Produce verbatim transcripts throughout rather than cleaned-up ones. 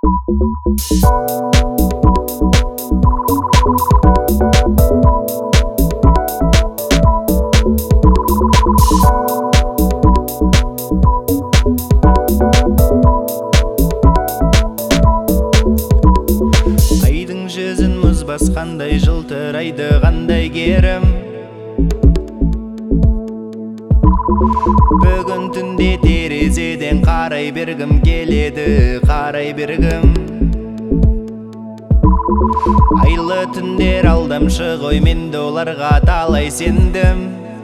Айдың жүзін мұз басқандай жылтырайды қандай керім. Бүгін түнде терезеден қарай бергім келеді, қарай бергім. Айлы түндер алдамшы ғой, мен де оларға талай сендім.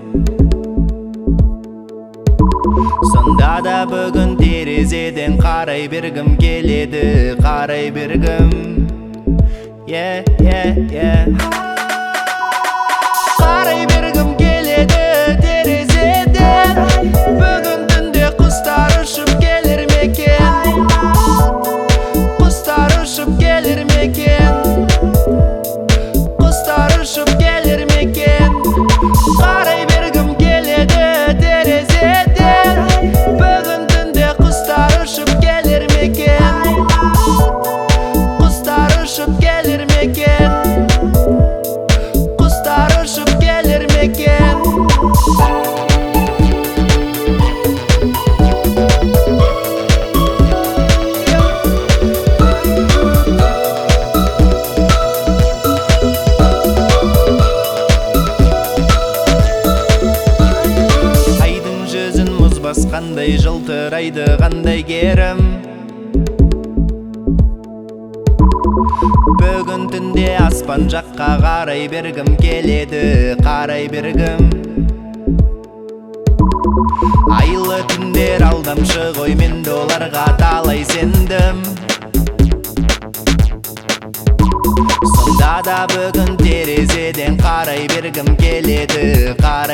Сонда да бүгін терезеден қарай бергім келеді, қарай бергім. Yeah, yeah, yeah. Қарай бергім келеді терезеден. Бүгін түнде құстар ұшып келер мекен, құстар ұшып келер мекен, құстар ұшып келер мекен. Қарай бергім келеді терезеден. Бүгін түнде құстар ұшып келер мекен, құстар ұшып келер мекен, құстар ұшып келер мекен. Айдың жүзін мұз басқандай жылтырайды қандай керім. Бүгін түнде аспан жаққа қарай бергім келеді, қарай бергім. Айлы түндер алдамшы ғой, мен де оларға талай сендім. Сонда да бүгін терезеден қарай бергім келеді, қарай